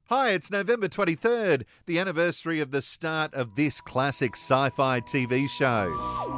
Hi, it's November 23rd, the anniversary of the start of this classic sci-fi TV show.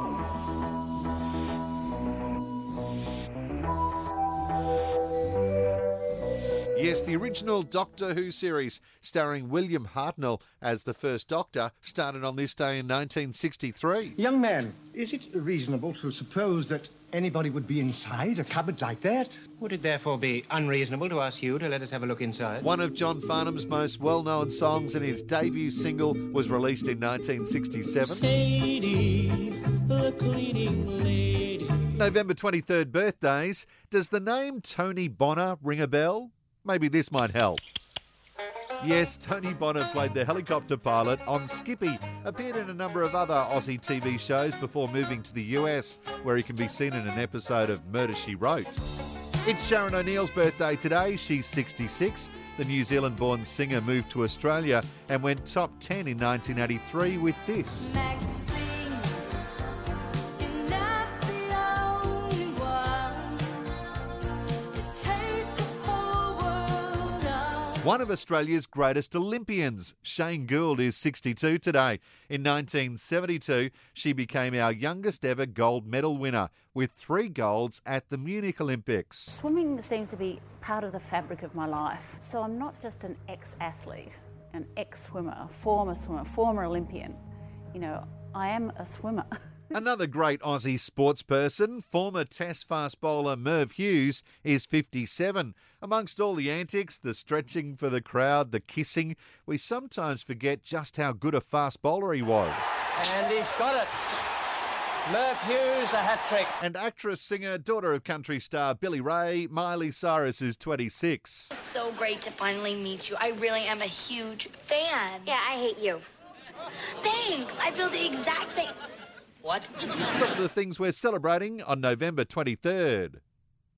Yes, the original Doctor Who series, starring William Hartnell as the first Doctor, started on this day in 1963. Young man, is it reasonable to suppose that anybody would be inside a cupboard like that? Would it therefore be unreasonable to ask you to let us have a look inside? One of John Farnham's most well-known songs and his debut single was released in 1967. Sadie, the cleaning lady. November 23rd birthdays. Does the name Tony Bonner ring a bell? Maybe this might help. Yes, Tony Bonner played the helicopter pilot on Skippy, appeared in a number of other Aussie TV shows before moving to the US, where he can be seen in an episode of Murder, She Wrote. It's Sharon O'Neill's birthday today. She's 66. The New Zealand-born singer moved to Australia and went top 10 in 1983 with this. One of Australia's greatest Olympians, Shane Gould, is 62 today. In 1972, she became our youngest ever gold medal winner with 3 golds at the Munich Olympics. Swimming seems to be part of the fabric of my life. So I'm not just an ex-athlete, an ex-swimmer, a former Olympian. You know, I am a swimmer. Another great Aussie sports person, former Test fast bowler Merv Hughes, is 57. Amongst all the antics, the stretching for the crowd, the kissing, we sometimes forget just how good a fast bowler he was. And he's got it. Merv Hughes, a hat-trick. And actress, singer, daughter of country star Billy Ray, Miley Cyrus is 26. So great to finally meet you. I really am a huge fan. Yeah, I hate you. Thanks. I feel the exact same... What? Some of the things we're celebrating on November 23rd.